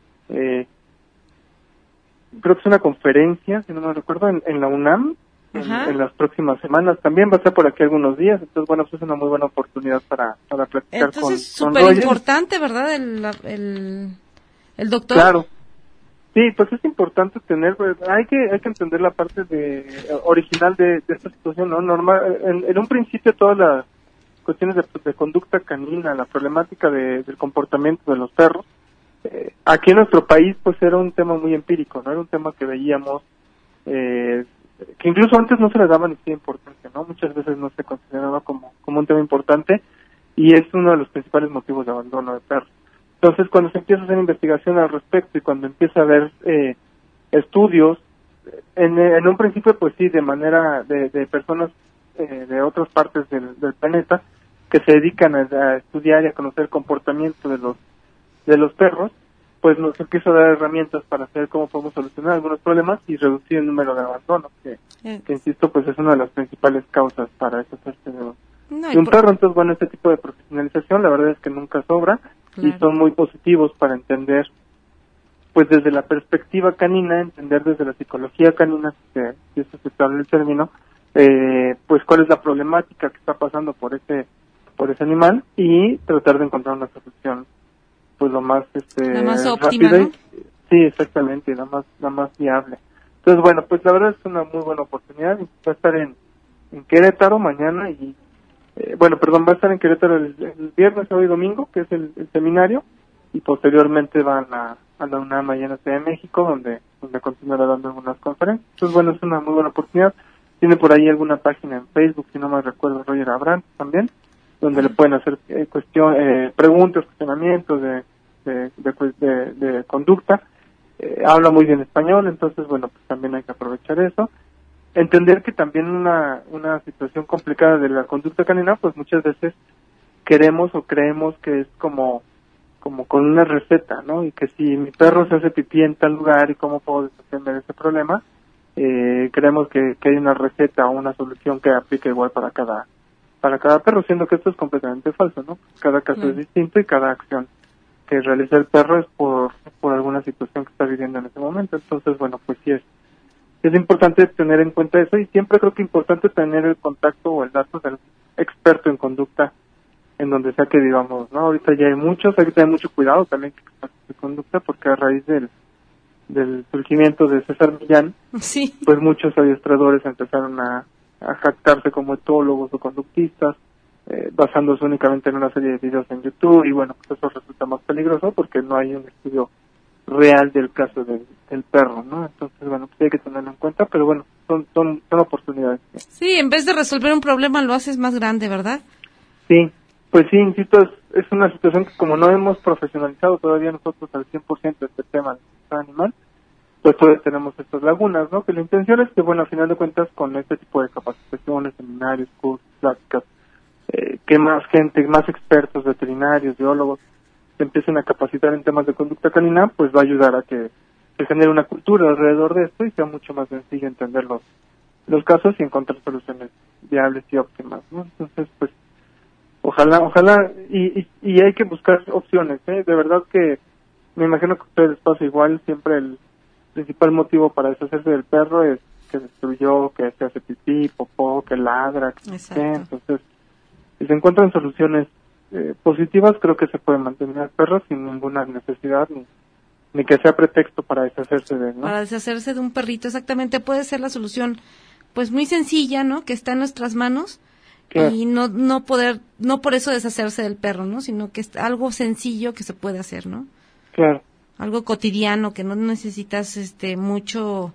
creo que es una conferencia, si no me recuerdo, en la UNAM, en las próximas semanas. También va a estar por aquí algunos días, entonces pues es una muy buena oportunidad para platicar entonces, con es súper importante, ¿verdad? El doctor. Claro. Sí, pues es importante hay que entender la parte original de esta situación, ¿no? Normal, en un principio todas las cuestiones de conducta canina, la problemática del comportamiento de los perros, aquí en nuestro país pues era un tema muy empírico, ¿no? Era un tema que veíamos que incluso antes no se le daba ni siquiera importancia, ¿no? Muchas veces no se consideraba como un tema importante y es uno de los principales motivos de abandono de perros. Entonces cuando se empieza a hacer investigación al respecto y cuando empieza a haber estudios, en un principio pues sí, de manera de personas de otras partes del planeta que se dedican a estudiar y a conocer el comportamiento de los perros, pues nos empieza a dar herramientas para saber cómo podemos solucionar algunos problemas y reducir el número de abandonos, que insisto, pues es una de las principales causas para deshacerse de un perro. Entonces, este tipo de profesionalización, la verdad es que nunca sobra, claro. Y son muy positivos para entender pues desde la perspectiva canina, entender desde la psicología canina, si es aceptable el término, pues cuál es la problemática que está pasando por ese animal y tratar de encontrar una solución pues lo más la más óptima, rápida, ¿no? Sí, exactamente, la más viable. Entonces, bueno, pues la verdad es una muy buena oportunidad. Va a estar en Querétaro mañana y va a estar en Querétaro el viernes, sábado y domingo, que es el seminario, y posteriormente van a la UNAM allá en la Ciudad de México, donde continuará dando algunas conferencias. Entonces, bueno, es una muy buena oportunidad. Tiene por ahí alguna página en Facebook, si no me recuerdo, Roger Abraham también, donde le pueden hacer preguntas, cuestionamientos de conducta. Habla muy bien español, entonces, bueno, pues también hay que aprovechar eso. Entender que también una situación complicada de la conducta canina, pues muchas veces queremos o creemos que es como con una receta, ¿no? Y que si mi perro se hace pipí en tal lugar, ¿y cómo puedo deshacerme de ese problema? Creemos que hay una receta o una solución que aplica igual para cada perro, siendo que esto es completamente falso, ¿no? Cada caso es distinto y cada acción que realiza el perro es por alguna situación que está viviendo en ese momento. Entonces, bueno, pues sí es importante tener en cuenta eso, y siempre creo que es importante tener el contacto o el dato del experto en conducta en donde sea que vivamos, ¿no? Ahorita ya hay que tener mucho cuidado también que expertos de conducta, porque a raíz del surgimiento de César Millán, sí, pues muchos adiestradores empezaron a jactarse como etólogos o conductistas, basándose únicamente en una serie de videos en YouTube, y bueno, pues eso resulta más peligroso porque no hay un estudio real del caso del perro, ¿no? Entonces, bueno, pues hay que tenerlo en cuenta, pero bueno, son oportunidades. Sí, en vez de resolver un problema lo haces más grande, ¿verdad? Sí, pues sí, insisto, es una situación que como no hemos profesionalizado todavía nosotros al 100% este tema del animal, pues todavía tenemos estas lagunas, ¿no? Que la intención es que, bueno, al final de cuentas, con este tipo de capacitaciones, seminarios, cursos, pláticas, que más gente, más expertos, veterinarios, biólogos, se empiecen a capacitar en temas de conducta canina, pues va a ayudar a que se genere una cultura alrededor de esto y sea mucho más sencillo entender los casos y encontrar soluciones viables y óptimas, ¿no? Entonces, pues, ojalá, y hay que buscar opciones, ¿eh? De verdad que me imagino que a ustedes pasa igual, siempre el principal motivo para deshacerse del perro es que destruyó, que se hace pipí, popó, que ladra, entonces, si se encuentran soluciones positivas, creo que se puede mantener al perro sin ninguna necesidad ni que sea pretexto para deshacerse de él, ¿no? Para deshacerse de un perrito, exactamente, puede ser la solución, pues muy sencilla, ¿no? Que está en nuestras manos. Claro. Y no por eso deshacerse del perro, ¿no? Sino que es algo sencillo que se puede hacer, ¿no? Claro. Algo cotidiano que no necesitas mucho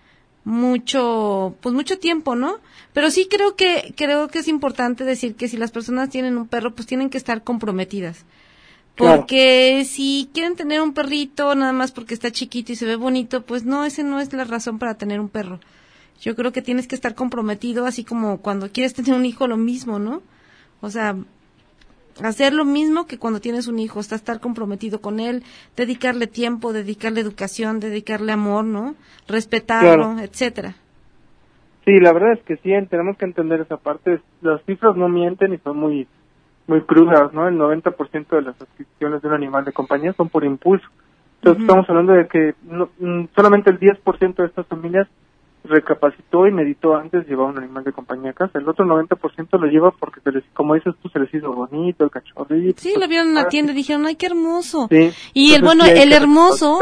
tiempo, ¿no? Pero sí creo que es importante decir que si las personas tienen un perro, pues tienen que estar comprometidas. Porque claro, si quieren tener un perrito nada más porque está chiquito y se ve bonito, pues no, ese no es la razón para tener un perro. Yo creo que tienes que estar comprometido, así como cuando quieres tener un hijo, lo mismo, ¿no? O sea, hacer lo mismo que cuando tienes un hijo, estar comprometido con él, dedicarle tiempo, dedicarle educación, dedicarle amor, ¿no? Respetarlo, claro, etcétera. Sí, la verdad es que sí, tenemos que entender esa parte. Las cifras no mienten y son muy crudas, ¿no? El 90% de las adquisiciones de un animal de compañía son por impulso. Entonces estamos hablando de que solamente el 10% de estas familias recapacitó y meditó antes de llevar un animal de compañía a casa. El otro 90% lo lleva porque, como dices tú, se les hizo bonito el cachorrito. Sí, lo vieron en la tienda y dijeron, ¡ay, qué hermoso! Sí. Y el hermoso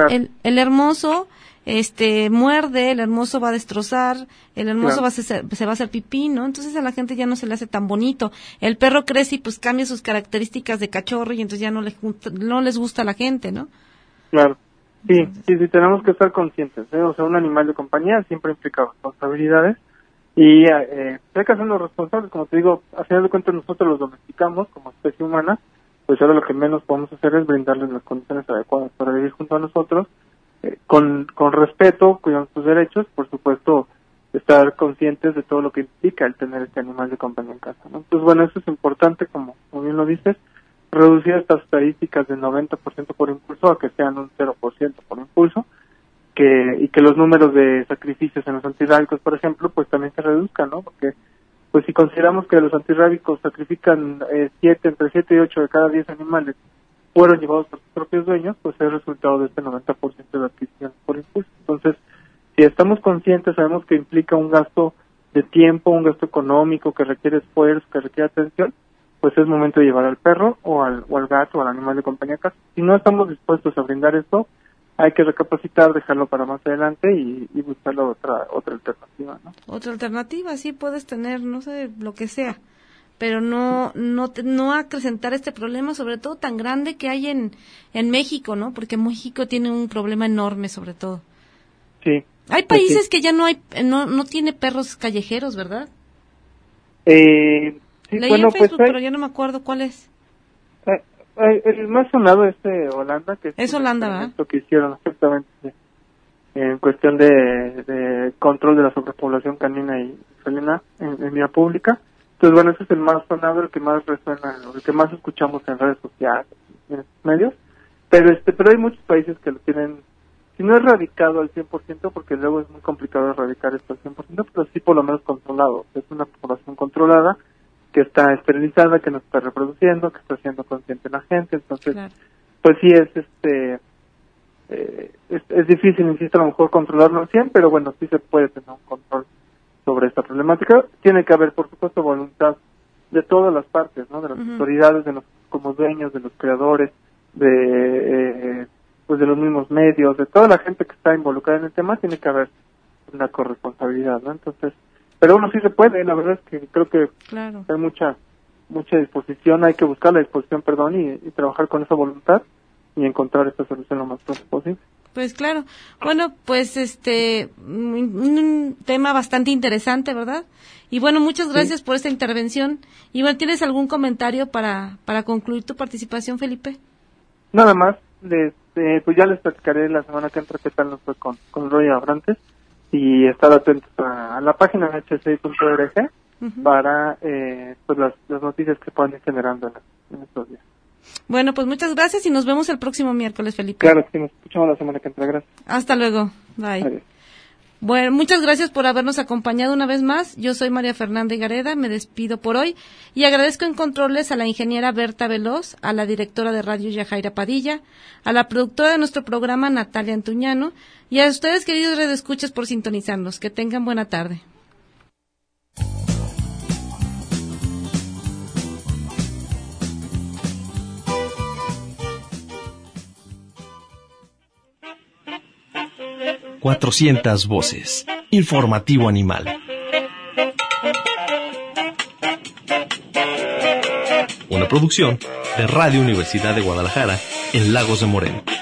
muerde, el hermoso va a destrozar, el hermoso claro, se va a hacer pipí, ¿no? Entonces a la gente ya no se le hace tan bonito. El perro crece y pues cambia sus características de cachorro y entonces ya no les gusta a la gente, ¿no? Claro. Sí, tenemos que estar conscientes, ¿eh? O sea, un animal de compañía siempre implica responsabilidades y hay que hacernos responsables, como te digo, al final de cuentas nosotros los domesticamos como especie humana, pues ahora lo que menos podemos hacer es brindarles las condiciones adecuadas para vivir junto a nosotros, con respeto, cuidando sus derechos, por supuesto, estar conscientes de todo lo que implica el tener este animal de compañía en casa, ¿no? Entonces, bueno, eso es importante, como bien lo dices, reducir estas estadísticas del 90% por impulso a que sean un 0% por impulso, y que los números de sacrificios en los antirrábicos, por ejemplo, pues también se reduzcan, ¿no? Porque pues si consideramos que los antirrábicos sacrifican entre 7 y 8 de cada 10 animales fueron llevados por sus propios dueños, pues es el resultado de este 90% de adquisición por impulso. Entonces, si estamos conscientes, sabemos que implica un gasto de tiempo, un gasto económico que requiere esfuerzo, que requiere atención, pues es momento de llevar al perro o al gato o al animal de compañía a casa. Si no estamos dispuestos a brindar esto, hay que recapacitar, dejarlo para más adelante y buscar otra alternativa, ¿no? Otra alternativa, sí, puedes tener, no sé, lo que sea, pero no acrecentar este problema, sobre todo tan grande que hay en México, ¿no? Porque México tiene un problema enorme, sobre todo. Sí. Hay países que ya no tiene perros callejeros, ¿verdad? Sí, Leí bueno, en Facebook, pues pero ya no me acuerdo cuál es. el más sonado es Holanda, que es Holanda, ¿verdad? Lo que hicieron exactamente en cuestión de control de la sobrepoblación canina y felina en vía pública. Entonces, bueno, ese es el más sonado, el que más resuena, el que más escuchamos en redes sociales, en estos medios. Pero hay muchos países que lo tienen, si no erradicado al 100%, porque luego es muy complicado erradicar esto al 100%, pero sí por lo menos controlado. Es una población controlada, que está esterilizada, que no está reproduciendo, que está siendo consciente la gente. Entonces, claro, pues sí es difícil, insisto, a lo mejor controlarlo al 100%, pero bueno, sí se puede tener un control sobre esta problemática. Tiene que haber, por supuesto, voluntad de todas las partes, ¿no? De las autoridades, de los como dueños, de los creadores, pues de los mismos medios, de toda la gente que está involucrada en el tema. Tiene que haber una corresponsabilidad, ¿no? Entonces, pero bueno, sí se puede. La verdad es que creo que claro, hay mucha disposición, hay que buscar la disposición, y trabajar con esa voluntad y encontrar esta solución lo más pronto posible. Pues claro. Bueno, pues un tema bastante interesante, ¿verdad? Y bueno, muchas gracias por esta intervención. Y bueno, ¿tienes algún comentario para concluir tu participación, Felipe? Nada más, pues ya les platicaré la semana que entra qué tal nos fue con Roy Abrantes, y estar atentos a la página hci.org para pues las noticias que puedan ir generando en estos días. Bueno, pues muchas gracias y nos vemos el próximo miércoles, Felipe. Claro, sí, nos escuchamos la semana que entra. Gracias. Hasta luego. Bye. Adiós. Bueno, muchas gracias por habernos acompañado una vez más. Yo soy María Fernanda Gareda, me despido por hoy y agradezco en controles a la ingeniera Berta Veloz, a la directora de radio Yajaira Padilla, a la productora de nuestro programa Natalia Antuñano y a ustedes, queridos redescuchas, por sintonizarnos. Que tengan buena tarde. ...400 voces... Informativo animal. Una producción de Radio Universidad de Guadalajara en Lagos de Moreno.